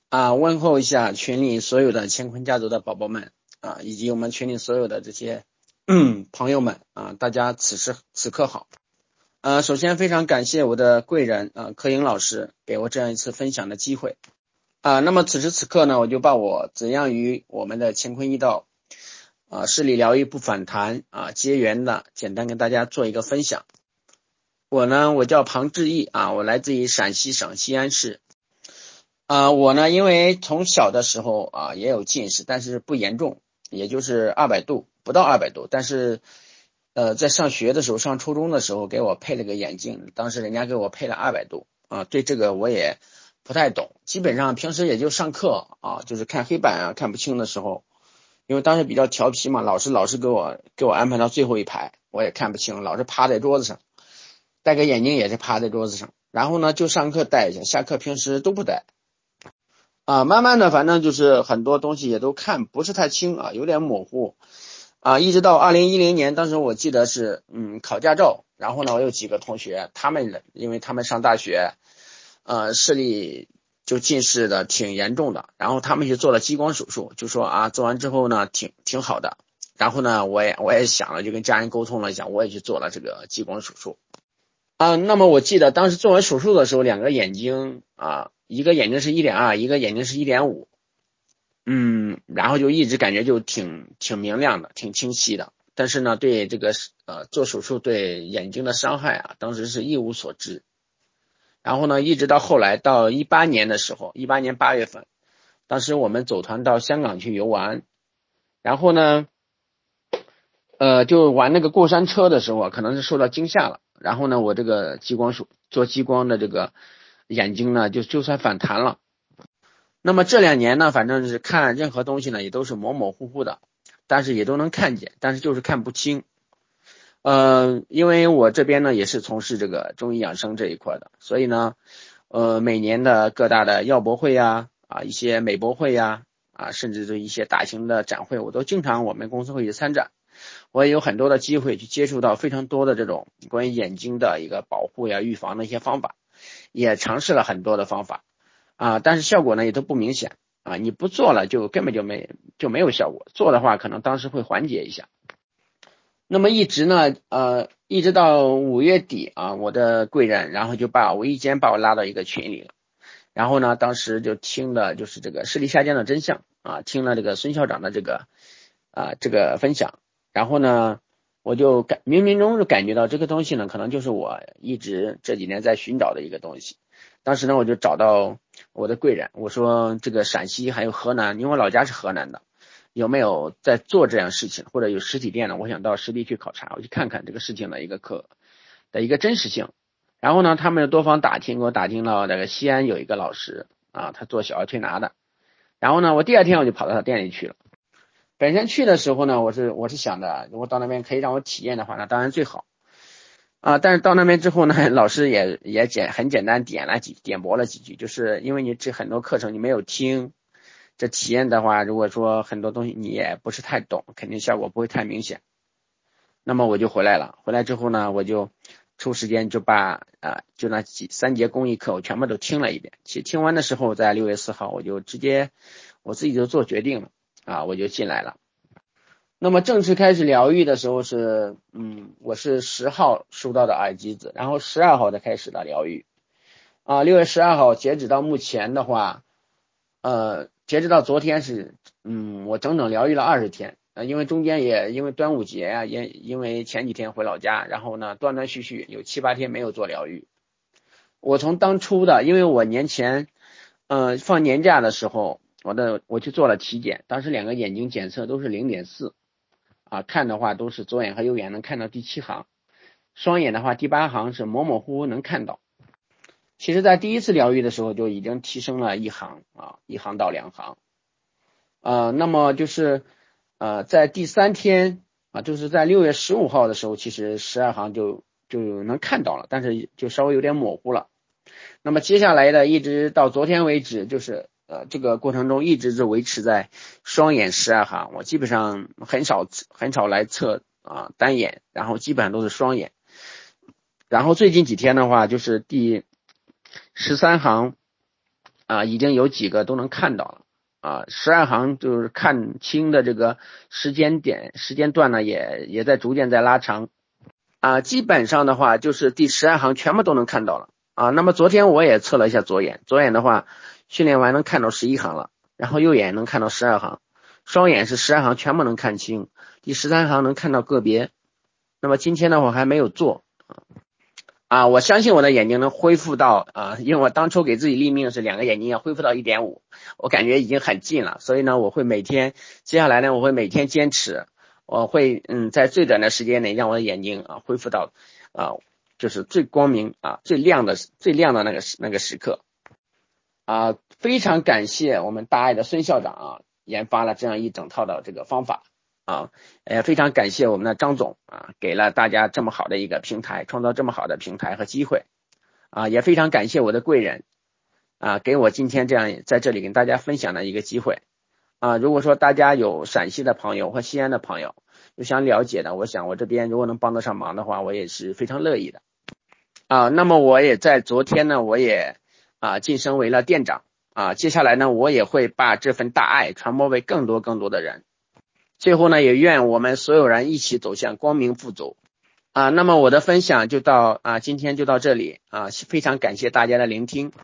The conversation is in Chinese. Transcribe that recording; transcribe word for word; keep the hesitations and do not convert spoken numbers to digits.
啊，问候一下群里所有的乾坤家族的宝宝们啊，以及我们群里所有的这些嗯朋友们啊，大家此时此刻好。呃，首先非常感谢我的贵人啊，柯颖老师给我这样一次分享的机会啊。那么此时此刻呢，我就把我怎样与我们的乾坤一道啊势力疗愈不反弹啊结缘的，简单跟大家做一个分享。我呢，我叫庞志毅啊，我来自于陕西省西安市。啊，我呢，因为从小的时候啊也有近视，但是不严重，也就是二百度，不到二百度。但是，呃，在上学的时候，上初中的时候给我配了个眼镜，当时人家给我配了二百度啊。对这个我也不太懂，基本上平时也就上课啊，就是看黑板啊看不清的时候，因为当时比较调皮嘛，老师老是给我给我安排到最后一排，我也看不清，老是趴在桌子上，戴个眼镜也是趴在桌子上，然后呢就上课戴一下，下课平时都不戴。啊，慢慢的，反正就是很多东西也都看不是太清啊，有点模糊啊。一直到二零一零年，当时我记得是嗯考驾照，然后呢，我有几个同学，他们因为他们上大学，呃，视力就近视的挺严重的，然后他们去做了激光手术，就说啊，做完之后呢，挺挺好的。然后呢，我也我也想了，就跟家人沟通了一下，我也去做了这个激光手术。啊，那么我记得当时做完手术的时候，两个眼睛啊，一个眼睛是一点二，一个眼睛是一点五。嗯，然后就一直感觉就挺挺明亮的，挺清晰的。但是呢，对这个呃做手术对眼睛的伤害啊，当时是一无所知。然后呢，一直到后来到一八年的时候，一八年八月份，当时我们走团到香港去游玩，然后呢，呃，就玩那个过山车的时候啊，可能是受到惊吓了。然后呢，我这个激光手做激光的这个眼睛呢，就就算反弹了。那么这两年呢，反正是看任何东西呢，也都是模模糊糊的，但是也都能看见，但是就是看不清。呃，因为我这边呢也是从事这个中医养生这一块的，所以呢，呃，每年的各大的药博会呀，啊，一些美博会呀，啊，甚至是一些大型的展会，我都经常我们公司会去参展。我也有很多的机会去接触到非常多的这种关于眼睛的一个保护呀、预防的一些方法，也尝试了很多的方法。啊，但是效果呢也都不明显啊，你不做了就根本就没就没有效果，做的话可能当时会缓解一下。那么一直呢，呃，一直到五月底啊，我的贵人然后就把无意间把我拉到一个群里了，然后呢，当时就听了就是这个视力下降的真相啊，听了这个孙校长的这个啊这个分享，然后呢，我就感冥冥中就感觉到这个东西呢，可能就是我一直这几年在寻找的一个东西。当时呢，我就找到我的贵人，我说这个陕西还有河南，因为我老家是河南的，有没有在做这样事情，或者有实体店呢？我想到实地去考察，我去看看这个事情的一个可的一个真实性。然后呢，他们多方打听，给我打听到这个西安有一个老师啊，他做小儿推拿的。然后呢，我第二天我就跑到他店里去了。本身去的时候呢，我是我是想的，如果到那边可以让我体验的话，那当然最好。啊，但是到那边之后呢，老师也也简很简单点了几点拨了几句，就是因为你这很多课程你没有听，这体验的话，如果说很多东西你也不是太懂，肯定效果不会太明显。那么我就回来了，回来之后呢，我就抽时间就把啊、呃、就那几三节公益课我全部都听了一遍。其实听完的时候，在六月四号我就直接我自己就做决定了啊，我就进来了。那么正式开始疗愈的时候是，嗯，我是十号收到的耳机子，然后十二号才开始的疗愈。啊，六月十二号截止到目前的话，呃，截止到昨天是，嗯，我整整疗愈了二十天，呃，因为中间也因为端午节啊，也因为前几天回老家，然后呢断断续续有七八天没有做疗愈。我从当初的，因为我年前，呃，放年假的时候，我的我去做了体检，当时两个眼睛检测都是零点四。啊，看的话都是左眼和右眼能看到第七行，双眼的话第八行是模模糊糊能看到。其实在第一次疗愈的时候就已经提升了一行啊，一行到两行。呃，那么就是呃在第三天啊，就是在六月十五号的时候，其实十二行就就能看到了，但是就稍微有点模糊了。那么接下来的一直到昨天为止，就是呃这个过程中一直是维持在双眼十二行，我基本上很少很少来测啊单眼，然后基本上都是双眼。然后最近几天的话，就是第十三行啊，已经有几个都能看到了啊，十二行就是看清的这个时间点时间段呢，也也在逐渐在拉长啊，基本上的话就是第十二行全部都能看到了啊。那么昨天我也测了一下左眼，左眼的话训练完能看到十一行了，然后右眼能看到十二行，双眼是十二行全部能看清，第十三行能看到个别。那么今天的话还没有做啊，我相信我的眼睛能恢复到啊，因为我当初给自己立命是两个眼睛要恢复到 一点五， 我感觉已经很近了，所以呢我会每天接下来呢我会每天坚持，我会嗯在最短的时间内让我的眼睛啊恢复到啊就是最光明啊最亮的最亮的那个那个时刻啊。非常感谢我们大爱的孙校长啊研发了这样一整套的这个方法啊，也非常感谢我们的张总啊，给了大家这么好的一个平台，创造这么好的平台和机会啊，也非常感谢我的贵人啊，给我今天这样在这里跟大家分享的一个机会啊。如果说大家有陕西的朋友或西安的朋友有想了解的，我想我这边如果能帮得上忙的话，我也是非常乐意的啊。那么我也在昨天呢，我也啊晋升为了店长啊，接下来呢，我也会把这份大爱传播为更多更多的人。最后呢，也愿我们所有人一起走向光明富足啊。那么我的分享就到啊，今天就到这里啊，非常感谢大家的聆听。